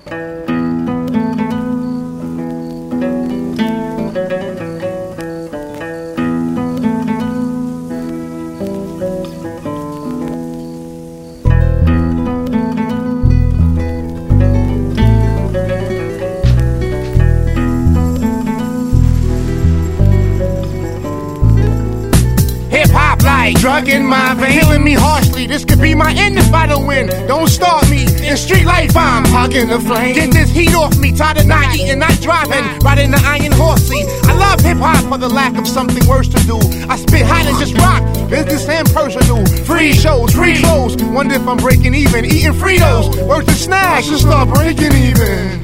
Drug in my vein, killing me harshly. This could be my end if I don't win. Don't start me. In street life, I'm hugging the flame. Get this heat off me. Tired of not eating, not driving. Riding the iron horsey. I love hip hop for the lack of something worse to do. I spit hot and just rock. Business and personal. Free shows, free clothes. Wonder if I'm breaking even. Eating Fritos. Work the snacks. Just start breaking even.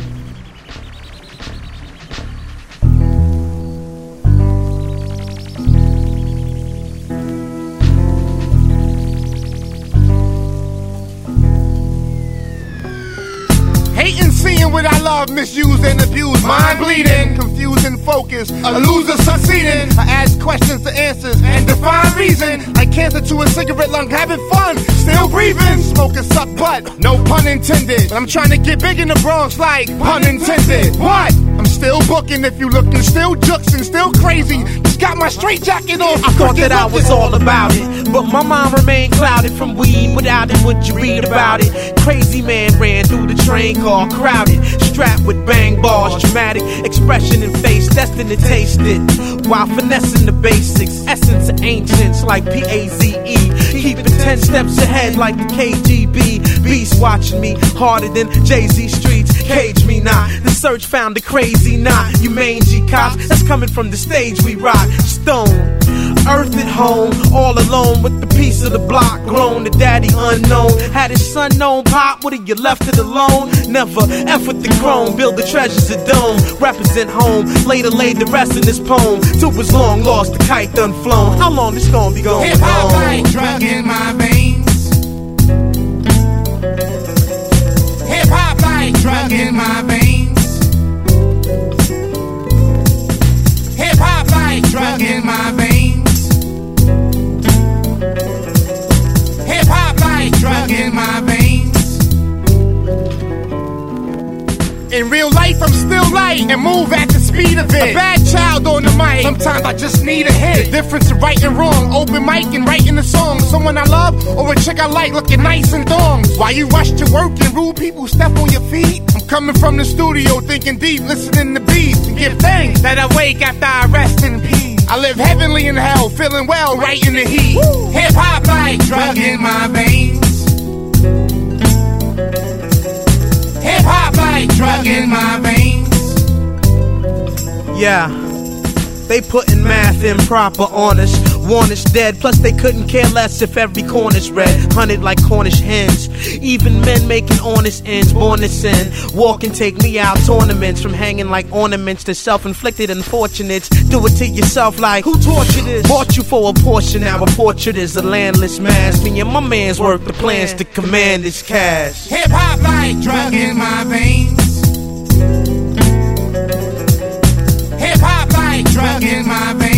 Seeing what I love, misused and abused, mind bleeding, confused and focused, a loser succeeding. I ask questions to answers and define reason. Like cancer to a cigarette lung, having fun, still breathing. Smoking suck butt, no pun intended. But I'm trying to get big in the Bronx, like pun intended. What? I'm still booking if you looking, still juxing, still crazy. Just got my straight jacket on. I thought that I was all about it, but my mind remained clouded from weed. Without it, would you read about it? Crazy man ran through the train car, crowded, strapped with bang bars, dramatic expression in face, destined to taste it, while finessing the basics, essence of ancients like P-A-Z-E, keeping 10 steps ahead like the KGB, beast watching me harder than Jay-Z streets, cage me not, the search found the crazy knot, you mangy cops, that's coming from the stage we rock, stone, earth at home, all alone with the piece of the block, grown, the daddy unknown, had his son known pop, what have you left it alone, never, effort the chrome, build the treasures of dome, represent home, later laid the rest in this poem, till it was long lost, the kite done flown, how long this gonna be going on? Hip-hop like drug in my veins. Hip-hop like drug in my veins. Hip-hop like drug in my veins. Hip-hop like drug in my veins. In real life, I'm still light and move at the speed of it. A bad child on the mic. Sometimes I just need a hit. The difference of right and wrong. Open mic and writing a song. Someone I love or a chick I like looking nice in thongs. While you rush to work and rude people step on your feet. I'm coming from the studio thinking deep, listening to beats. And give thanks that I wake after I rest in peace. I live heavenly in hell, feeling well right in the heat. Hip hop like drug in my veins. Hip hop like drug in my veins. Yeah, they putting math improper on us. Want us dead, plus they couldn't care less if every corner's red. Hunted like Cornish hens. Even men making honest ends, born to sin. Walk and take me out tournaments. From hanging like ornaments to self-inflicted unfortunates. Do it to yourself like, who taught you this? Bought you for a portion, now a portrait is a landless mass. Me and my man's work the plans to command this cash. Hip hop like drug in my veins. Hip hop like drug in my veins.